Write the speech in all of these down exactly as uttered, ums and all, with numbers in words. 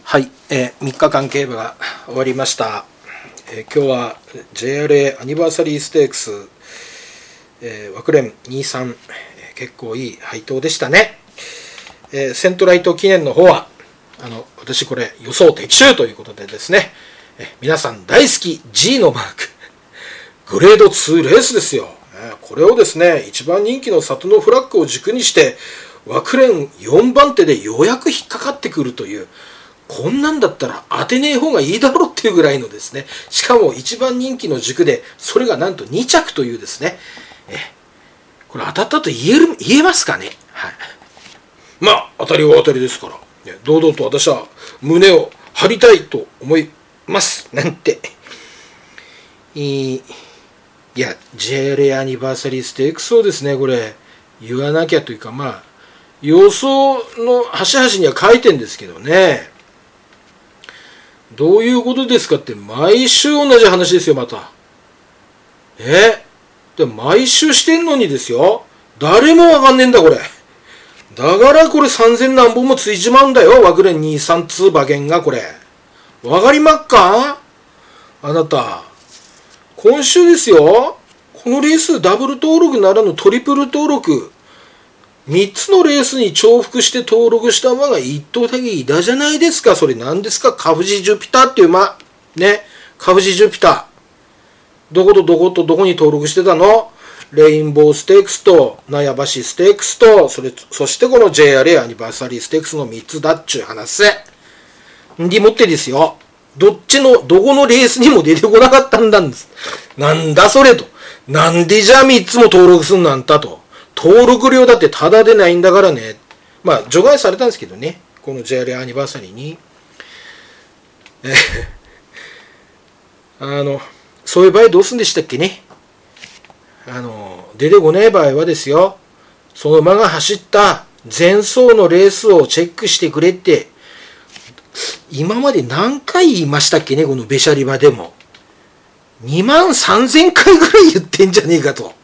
はい、えー、みっかかん競馬が終わりました。えー、今日は ジェイアールエー アニバーサリーステークス、えー、枠連にじゅうさん、えー、結構いい配当でしたね。えー、セントライト記念の方はあの私これ予想的中ということでですね、えー、皆さん大好き G のマークグレードツーレースですよ。えー、これをですね一番人気のサトノフラッグを軸にして枠連よんばん手でようやく引っかかってくるという、こんなんだったら当てねえ方がいいだろうっていうぐらいのですね、しかも一番人気の軸でそれがなんとに着というですね、えこれ当たったと言える言えますかね。はい、まあ当たりは当たりですから、ね、堂々と私は胸を張りたいと思いますなんていいや ジェイアールエー アニバーサリーステークスをですねこれ言わなきゃというか、まあ予想の端々には書いてんですけどね、どういうことですかって毎週同じ話ですよ。またえで毎週してんのにですよ、誰もわかんねえんだこれ。だからこれさんぜん何本もついちまうんだよ、枠連にじゅうさん通馬券が。これわかりまっかあなた。今週ですよ、このレースダブル登録ならぬトリプル登録、みっつのレースに重複して登録した馬がいっ頭だけいたじゃないですか。それ何ですか。カフジジュピターっていう馬ね。カフジジュピターどことどことどこに登録してたの。レインボーステークスと納屋橋ステークスとそれそしてこの ジェイアールエー アニバーサリーステークスのみっつだっちゅう話でもってですよ、どっちのどこのレースにも出てこなかったんだんです。なんだそれと、なんでじゃあみっつも登録すんなんだと。登録料だってタダでないんだからね。まあ除外されたんですけどね、この ジェイアールエー アニバーサリーに。えあのそういう場合どうするんでしたっけね。あの出てこない場合はですよ、その馬が走った前走のレースをチェックしてくれって今まで何回言いましたっけね。このベシャリ馬でもにまんさんぜんかいぐらい言ってんじゃねえかと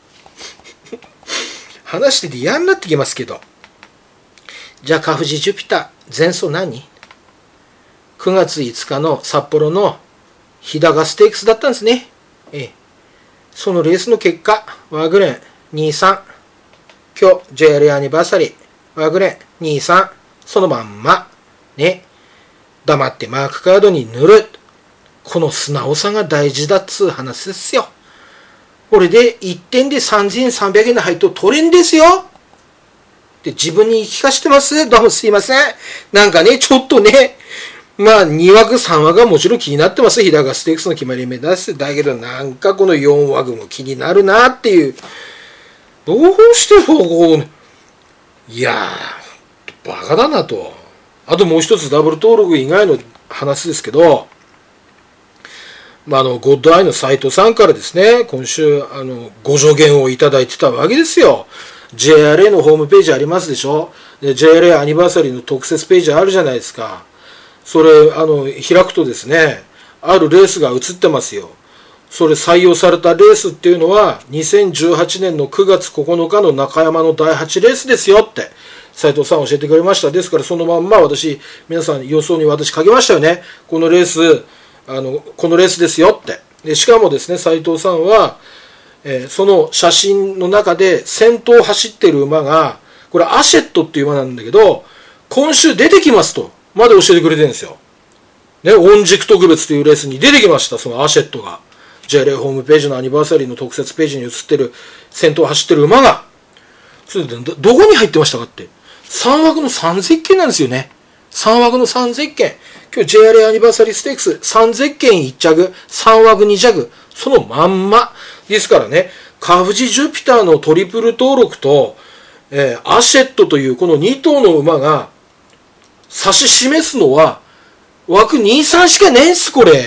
話してて嫌になってきますけど、じゃあカフジジュピター前走何 ?く 月いつかの札幌の日高ステークスだったんですね。ええ、そのレースの結果ワグレンにじゅうさん、今日 ジェイアールエー アニバーサリーワグレンにじゅうさん、そのまんまね、黙ってマークカードに塗る、この素直さが大事だっつう話ですよ。これでいってんでさんぜんさんびゃくえんの配当取れんですよって自分に聞かしてます。どうもすいません。なんかねちょっとね、まあに枠さん枠はもちろん気になってます。日高ステークスの決まり目だし、だけどなんかこのよん枠も気になるなっていう。どうしてそうこう、いやーバカだなと。あともう一つダブル登録以外の話ですけど、まあ、あのゴッドアイの斉藤さんからですね、今週あのご助言をいただいてたわけですよ。 ジェイアールエー のホームページありますでしょ。で ジェイアールエー アニバーサリーの特設ページあるじゃないですか。それあの開くとですね、あるレースが映ってますよ。それ採用されたレースっていうのはにせんじゅうはちねんのくがつここのかの中山のだいはちレースですよって斉藤さん教えてくれました。ですからそのまんま私皆さん予想に私書きましたよね。このレースあのこのレースですよって。でしかもですね斉藤さんは、えー、その写真の中で先頭を走ってる馬がこれアシェットっていう馬なんだけど今週出てきますとまで教えてくれてるんですよ。ね、御軸特別というレースに出てきました。そのアシェットが ジェイアールエー ホームページのアニバーサリーの特設ページに映ってる先頭を走ってる馬がそれで ど, どこに入ってましたかってさん枠のさんゼッケンなんですよね。さん枠のさんゼッケン、今日 ジェイアールエー アニバーサリーステークスさんゼッケンいっ着さん枠に着そのまんまですからね。カフジジュピターのトリプル登録と、えー、アシェットというこのに頭の馬が指し示すのは枠にじゅうさんしかねえんすこれ。いや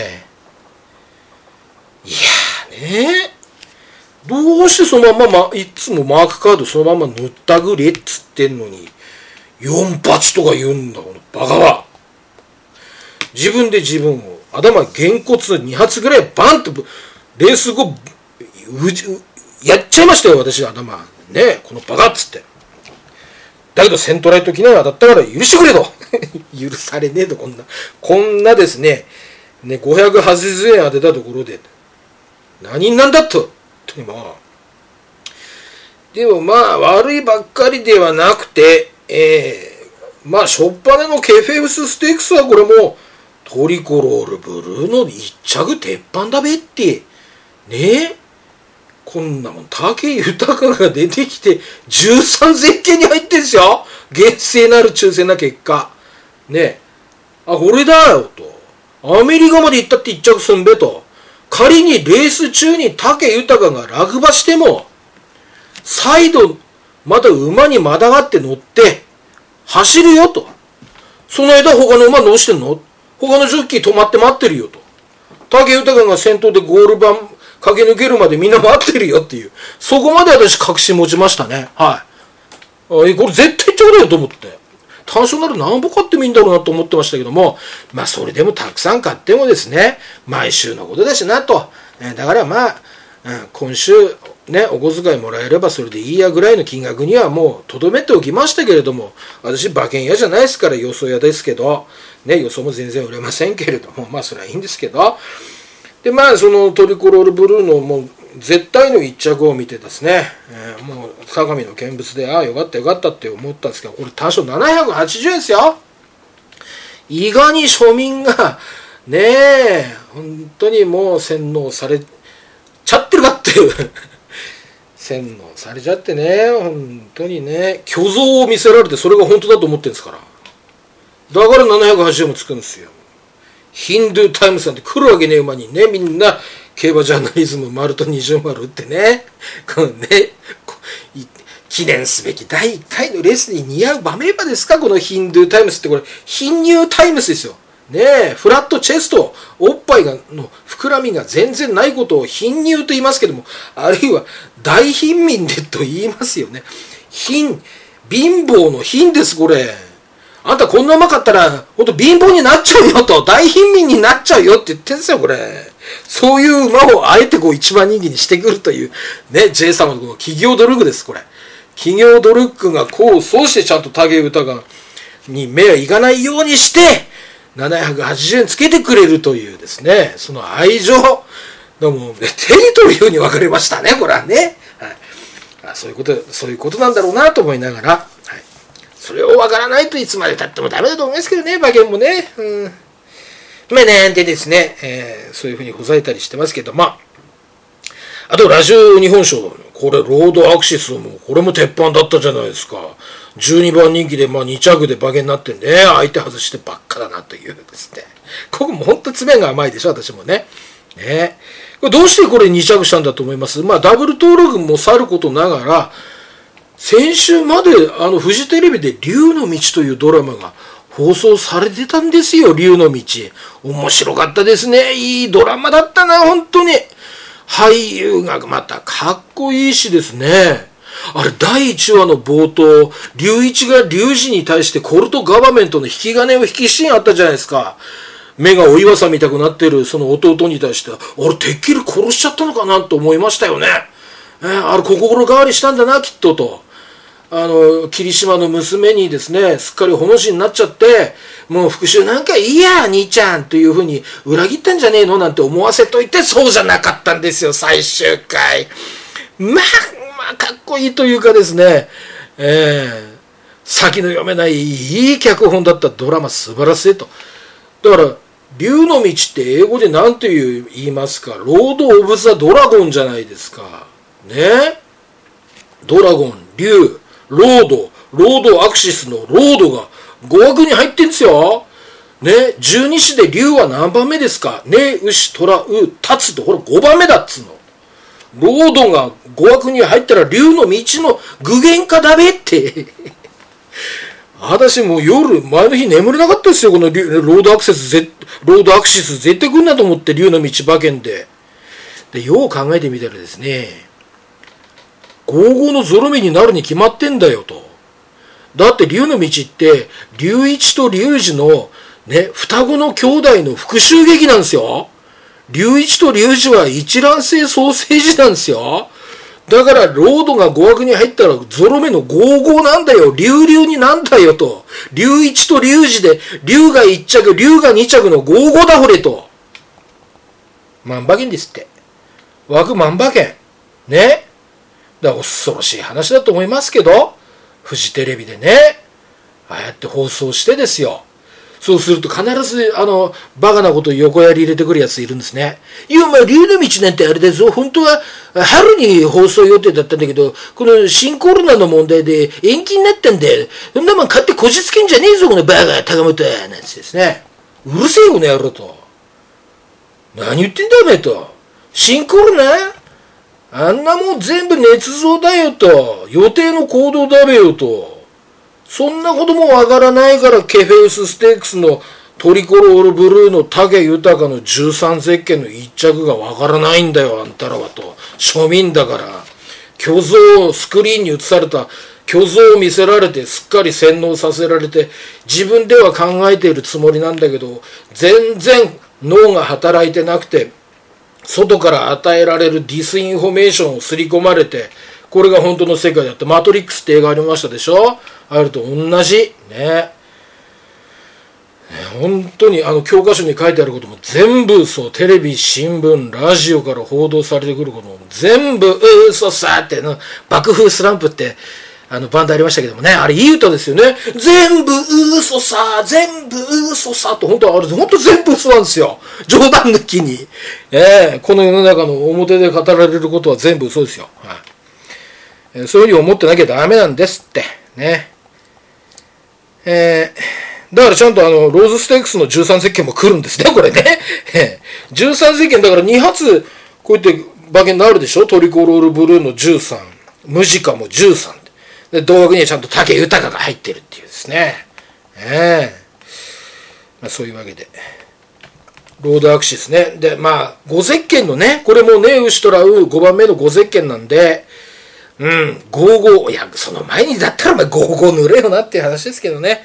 ーね、どうしてそのまんま、ま、いつもマークカードそのまま塗ったぐれっつってんのによん発とか言うんだこのバカは。自分で自分を頭げんこつに発ぐらいバンとレース後やっちゃいましたよ私頭ね、このバカっつって。だけどセントライト記念は当たったから許してくれと許されねえと、こんな。こんなですね、ね、ごひゃくはちじゅうえん当てたところで、何なんだと。とにまあ。でもまあ、悪いばっかりではなくて、えー、まあ、しょっぱなのケフェウスステークスはこれも、トリコロールブルーの一着鉄板だべって。ねえ。こんなもん、武豊が出てきて、じゅうさんぜっけんに入ってんすよ。厳正なる抽選な結果。ねえ。あ、これだよ、と。アメリカまで行ったって一着すんべと。仮にレース中に武豊が落馬しても、再度、また馬にまたがって乗って、走るよと。その間他の馬どうしてんの？他のジョッキー止まって待ってるよと。武豊が先頭でゴール板駆け抜けるまでみんな待ってるよっていう。そこまで私確信持ちましたね。はい。これ絶対一着だよと思って。単勝なら何本買ってもいいんだろうなと思ってましたけども、まあそれでもたくさん買ってもですね、毎週のことだしなと。だからまあ、うん、今週ね、お小遣いもらえればそれでいいやぐらいの金額にはもうとどめておきましたけれども、私馬券屋じゃないですから予想屋ですけど、ね、予想も全然売れませんけれども、まあそれはいいんですけど、でまあそのトリコロールブルーのもう絶対の一着を見てですね、えー、もう相模の見物で、ああよかったよかったって思ったんですけど、これ単勝ななひゃくはちじゅうえんですよ。いがに庶民がねえ本当にもう洗脳されちゃってるかっていう洗脳されちゃってね、本当にね、虚像を見せられてそれが本当だと思ってるんですから。だからななひゃくはちじゅうえんもつくんですよ。ヒンドゥータイムスなんて来るわけねえ馬にね、みんな競馬ジャーナリズム丸と二重丸打ってね、このね、記念すべきだいいっかいのレースに似合う馬名馬ですか、このヒンドゥータイムスって。これ貧乳タイムスですよね。えフラットチェスト、おっぱいがの膨らみが全然ないことを貧乳と言いますけども、あるいは大貧民でと言いますよね。貧貧乏の貧です。これあんたこんな馬買ったらほんと貧乏になっちゃうよと、大貧民になっちゃうよって言ってんですよこれ。そういう馬をあえてこう一番人気にしてくるというね、 J 様のこの企業努力です。これ企業努力が功を奏してちゃんと武豊に目はいかないようにしてななひゃくはちじゅうえんつけてくれるというですね、その愛情のもう手に取るように分かりましたね、これはね、はい、あそういうことそういうことなんだろうなと思いながら、はい、それを分からないといつまでたってもダメだと思いますけどね、馬券もね、うん、まあねでですね、えー、そういうふうにほざいたりしてますけど、まああとラジオ日本賞、これロードアクシスもこれも鉄板だったじゃないですか。じゅうにばん人気で、まあ、に着で馬券になってんで、相手外してばっかだなというですね。ここも本当詰めが甘いでしょ、私もね。ねこれどうしてこれに着したんだと思います？まあ、ダブル登録もさることながら、先週まであのフジテレビで竜の道というドラマが放送されてたんですよ、竜の道。面白かったですね。いいドラマだったな、本当に。俳優がまたかっこいいしですね。あれだいいちわの冒頭、龍一が龍二に対してコルトガバメントの引き金を引きシーンあったじゃないですか。目がお岩さんみたくなってるその弟に対して、あれてっきり殺しちゃったのかなと思いましたよね。えー、あれ心変わりしたんだなきっとと。あの霧島の娘にですね、すっかりほの字になっちゃって、もう復讐なんかいいや兄ちゃんというふうに裏切ったんじゃねえのなんて思わせといて、そうじゃなかったんですよ、最終回。まあまあかっこいいというかですね、えー、先の読めないいい脚本だったドラマ、素晴らしいと。だから竜の道って英語で何て言いますか、ロード・オブ・ザ・ドラゴンじゃないですかね。ドラゴン、竜、ロード、ロードアクシスのロードがご枠に入ってんですよ。ね、十二支で竜は何番目ですかね、牛、虎、う、立つってほらごばんめだっつうの。ロードがご枠に入ったら竜の道の具現化だべって。私もう夜、前の日眠れなかったですよ、このロードアクセス、ロードアクシス絶対来んなと思って竜の道馬券で。で、よう考えてみたらですね、ゴーゴーのゾロ目になるに決まってんだよと。だって竜の道って龍一と龍二のね、双子の兄弟の復讐劇なんですよ。龍一と龍二は一卵性双生児なんですよ。 だからロードがご枠に入ったらゾロ目のごじゅうごなんだよ。竜竜になんだよと。竜いちと竜二で竜がいっ着、竜がに着のごじゅうごだほれと。万馬券ですって。枠万馬券。ね。だから恐ろしい話だと思いますけど、フジテレビでね、ああやって放送してですよ。そうすると必ず、あの、バカなこと横やり入れてくるやついるんですね。いや、お前、竜の道なんてあれだぞ。本当は、春に放送予定だったんだけど、この新コロナの問題で延期になったんだよ。そんなもん買ってこじつけんじゃねえぞ、このバカ、高本。なんつってですね。うるせえよ、この野郎と。何言ってんだ、お前と。新コロナあんなもん全部捏造だよと。予定の行動だべよと。そんなこともわからないから、ケフェウスステークスのトリコロールブルーの武豊のじゅうさん節券の一着がわからないんだよ、あんたらはと。庶民だから。虚像、スクリーンに映された虚像を見せられて、すっかり洗脳させられて、自分では考えているつもりなんだけど、全然脳が働いてなくて、外から与えられるディスインフォメーションを刷り込まれて、これが本当の世界だって。マトリックスって映画ありましたでしょ。あると同じね。本当にあの教科書に書いてあることも全部嘘。テレビ、新聞、ラジオから報道されてくることも全部嘘さっての爆風スランプってあのバンドありましたけどもね。あれいい歌ですよね。全部嘘さ、全部嘘さと。本当あれ本当全部嘘なんですよ。冗談抜きに、えー、この世の中の表で語られることは全部嘘ですよ。はい、えー、そういうふうに思ってなきゃダメなんですってね。えー、だからちゃんとあのローズステークスのじゅうさん節券も来るんですね、これね。じゅうさん節券だからに発こうやって馬券になるでしょ。トリコロールブルーのじゅうさん、ムジカもじゅうさんで、同額にはちゃんと武豊が入ってるっていうですね。えーまあ、そういうわけでロードアクシスね。でまあご節券のね、これもねウシトラウごばんめのご節券なんで、うん、ごじゅうご、いや、その前にだったらお前ごじゅうご塗れよなっていう話ですけどね。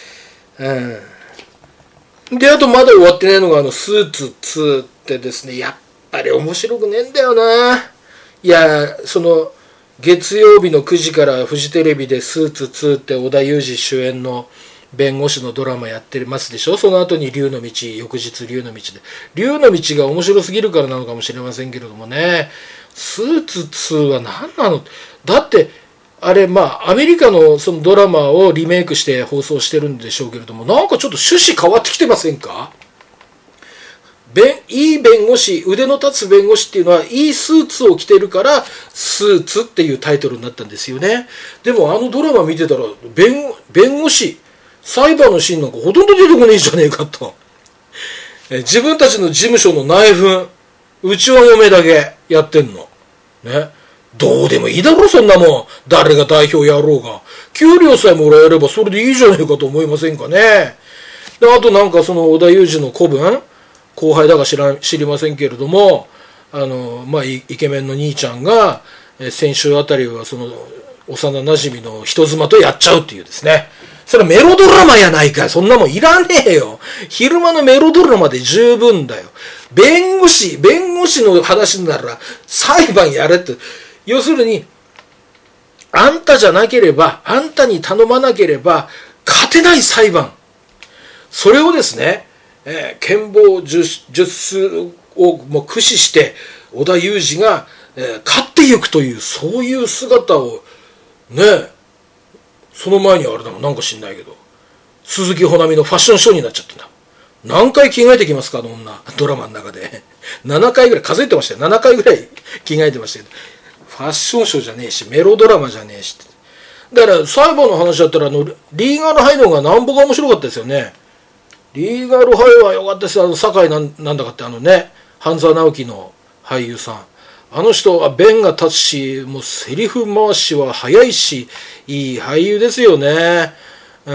うん。で、あとまだ終わってないのが、あの、スーツツーってですね、やっぱり面白くねえんだよな。いや、その、月曜日のくじからフジテレビでスーツツーって織田裕二主演の弁護士のドラマやってますでしょ。その後に竜の道、翌日竜の道で。竜の道が面白すぎるからなのかもしれませんけれどもね。スーツツーは何なの？だってあれまあアメリカのそのドラマをリメイクして放送してるんでしょうけれども、なんかちょっと趣旨変わってきてませんか？弁いい弁護士、腕の立つ弁護士っていうのはいいスーツを着てるからスーツっていうタイトルになったんですよね。でもあのドラマ見てたら弁、弁護士裁判のシーンなんかほとんど出てこねえじゃねえかと。え自分たちの事務所の内紛、うちは嫁だけやってんのね。どうでもいいだろそんなもん。誰が代表やろうが給料さえもらえればそれでいいじゃねえかと思いませんかね。であとなんかその織田裕二の子分後輩だか知ら知りませんけれども、あのまあイケメンの兄ちゃんがえ先週あたりはその幼馴染の人妻とやっちゃうっていうですね。それはメロドラマやないか。そんなもんいらねえよ。昼間のメロドラマで十分だよ。弁護士、弁護士の話なら裁判やれって。要するに、あんたじゃなければ、あんたに頼まなければ勝てない裁判。それをですね、えー、剣謀術をもう駆使して、織田裕二が、えー、勝っていくという、そういう姿を、ね、その前にあれだもん、なんか知んないけど、鈴木保奈美のファッションショーになっちゃったんだ。何回着替えてきますか、あの女。ドラマの中で。ななかいぐらい、数えてましたよ。ななかいぐらい着替えてましたけど。ファッションショーじゃねえし、メロドラマじゃねえし。だから、裁判の話だったら、あの、リーガルハイの方がなんぼが面白かったですよね。リーガルハイは良かったですよ。あの、堺なんなんだかってあのね、半沢直樹の俳優さん。あの人は弁が立つし、もうセリフ回しは早いし、いい俳優ですよね。うん、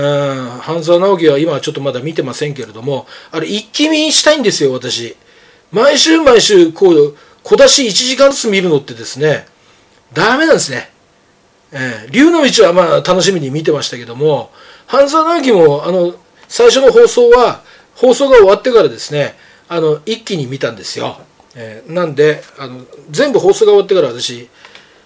半沢直樹は今はちょっとまだ見てませんけれども、あれ一気見したいんですよ、私。毎週毎週、こう、小出しいちじかんずつ見るのってですね、ダメなんですね。えー、竜の道はまあ楽しみに見てましたけども、半沢直樹もあの最初の放送は放送が終わってからですね、あの一気に見たんですよ。えー、なんであの全部放送が終わってから私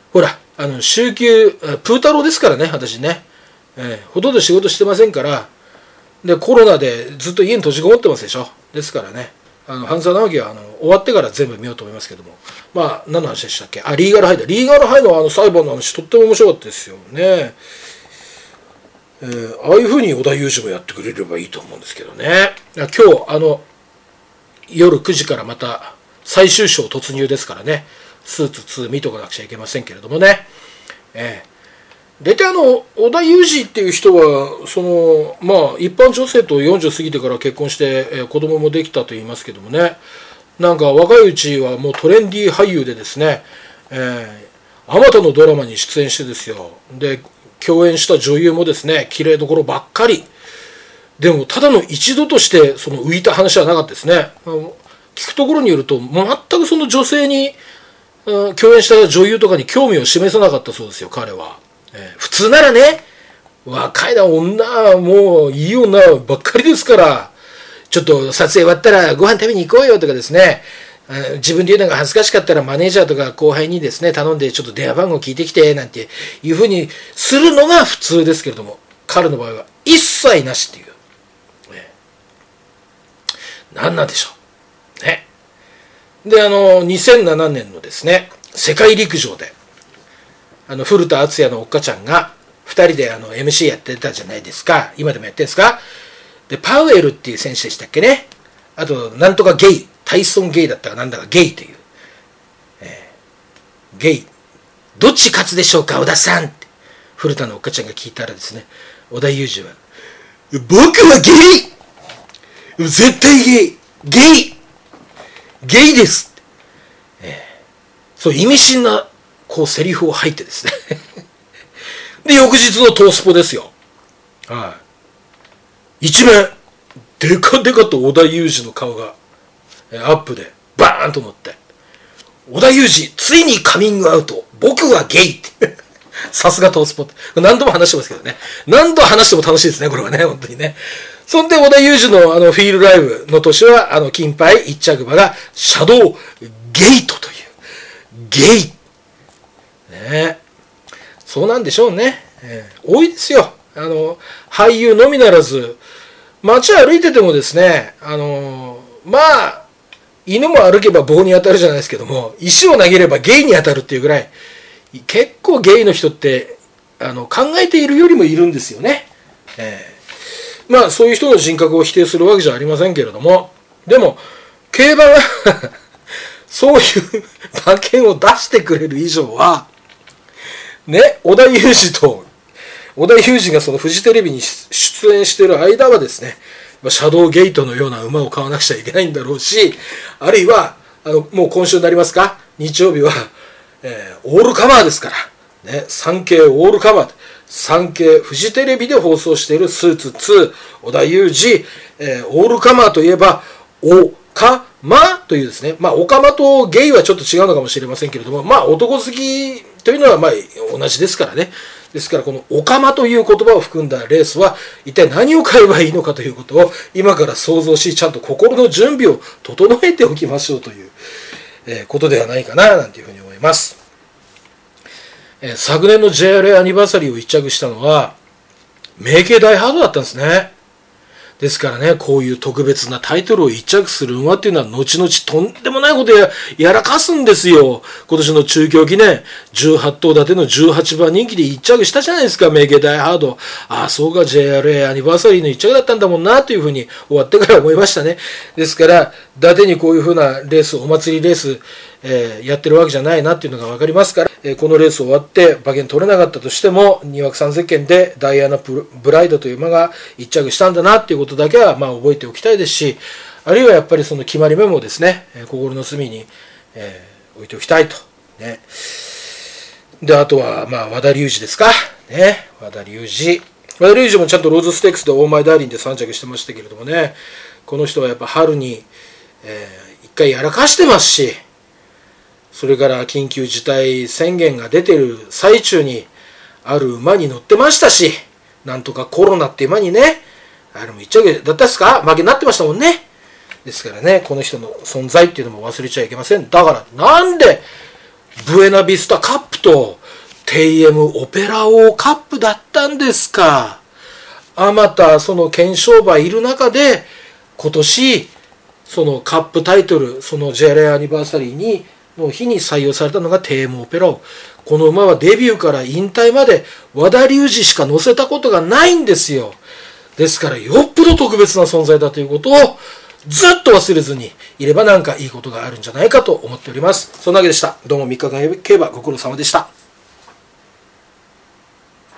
ほら、あの、週休、プー太郎ですからね、私ね。えー、ほとんど仕事してませんから、で、コロナでずっと家に閉じこもってますでしょ。ですからね、あの、半沢直樹は、あの、終わってから全部見ようと思いますけども。まあ、何の話でしたっけ？あ、リーガルハイだ。リーガルハイのあの裁判の話、とっても面白かったですよね。えー、ああいうふうに織田裕二もやってくれればいいと思うんですけどね。今日、あの、夜くじからまた最終章突入ですからね。スーツツー見とかなくちゃいけませんけれどもね。えー、大体あの、織田裕二っていう人は、その、まあ、一般女性とよんじゅう過ぎてから結婚して、えー、子供もできたと言いますけどもね。なんか若いうちはもうトレンディー俳優でですね、えー、あまたのドラマに出演してですよ。で、共演した女優もですね、綺麗どころばっかり。でも、ただの一度として、その浮いた話はなかったですね。聞くところによると、全くその女性に、うん、共演した女優とかに興味を示さなかったそうですよ、彼は。えー、普通ならね、若いな女はもういい女ばっかりですから、ちょっと撮影終わったらご飯食べに行こうよとかですね、自分で言うのが恥ずかしかったらマネージャーとか後輩にですね、頼んでちょっと電話番号聞いてきてなんていうふうにするのが普通ですけれども、彼の場合は一切なしっていう。ね、何なんでしょう。ね。で、あの、にせんななねんのですね、世界陸上で、あの、古田敦也のおっかちゃんが二人であの エムシー やってたじゃないですか。今でもやってるんですか。で、パウエルっていう選手でしたっけね。あと、なんとかゲイ。タイソンゲイだったかなんだかゲイという。えー、ゲイ。どっち勝つでしょうか、小田さんって。古田のおっかちゃんが聞いたらですね、織田裕二は、僕はゲイ絶対ゲイゲイゲイです、えー、そう、意味深な、こう、セリフを吐いてですね。で、翌日のトースポですよ。はい。一面、でかでかと織田裕二の顔が、アップで、バーンと乗って、織田裕二、ついにカミングアウト、僕はゲイって。さすがトースポって。何度も話してますけどね。何度話しても楽しいですね、これはね、本当にね。そんで、織田裕二のあの、フィールライブの年は、あの、金杯一着馬が、シャドウゲートという。ゲイ。ね、そうなんでしょうね。えー、多いですよ。あの、俳優のみならず、街歩いててもですね、あの、まあ、犬も歩けば棒に当たるじゃないですけども、石を投げればゲイに当たるっていうぐらい、結構ゲイの人って、あの、考えているよりもいるんですよね。えー、まあ、そういう人の人格を否定するわけじゃありませんけれども、でも、競馬がそういう馬券を出してくれる以上は、ね、織田裕二と、織田裕二がそのフジテレビに出演している間はですね、シャドウゲートのような馬を買わなくちゃいけないんだろうし、あるいは、あの、もう今週になりますか、日曜日は、えー、オールカマーですから、ね、サンケイオールカマー、サンケイフジテレビで放送しているスーツツー、織田裕二、えー、オールカマーといえば、オカマというですね、まあ、オカマとゲイはちょっと違うのかもしれませんけれども、まあ、男好きというのはまあ同じですからね。ですからこのオカマという言葉を含んだレースは一体何を買えばいいのかということを今から想像し、ちゃんと心の準備を整えておきましょうという、えー、ことではないかななんていうふうに思います。えー、昨年の ジェイアールエー アニバーサリーを一着したのは名系ダイハードだったんですね。ですからね、こういう特別なタイトルを一着する馬っていうのは後々とんでもないことや、やらかすんですよ。今年の中京記念、じゅうはち頭立てのじゅうはちばん人気で一着したじゃないですか、名家大ハード。ああ、そうか、ジェイアールエー アニバーサリーの一着だったんだもんな、というふうに終わってから思いましたね。ですから、伊達にこういうふうなレース、お祭りレース、えー、やってるわけじゃないなっていうのがわかりますから、えー、このレース終わって馬券取れなかったとしてもにわくさんぜんけんでダイアナブライドという馬が一着したんだなっていうことだけはまあ覚えておきたいですし、あるいはやっぱりその決まり目もですね、えー、心の隅に、えー、置いておきたいと、ね、であとはまあ和田龍二ですかね、和田龍二和田龍二もちゃんとローズステークスでオーマイダーリンでさん着してましたけれどもね、この人はやっぱ春に、えー、一回やらかしてますし、それから緊急事態宣言が出てる最中にある馬に乗ってましたし、なんとかコロナって馬にね、あれも一着だったですか、負けになってましたもんね。ですからね、この人の存在っていうのも忘れちゃいけません。だからなんでブエナビスタカップとテイエムオペラ王カップだったんですか。あまたその検証馬いる中で今年そのカップタイトル、その ジェイアールエー アニバーサリーにの日に採用されたのがテイエムオペラ王。この馬はデビューから引退まで和田龍二しか乗せたことがないんですよ。ですからよっぽど特別な存在だということをずっと忘れずにいればなんかいいことがあるんじゃないかと思っております。そんなわけでした。どうもみっかかん競馬ご苦労様でした。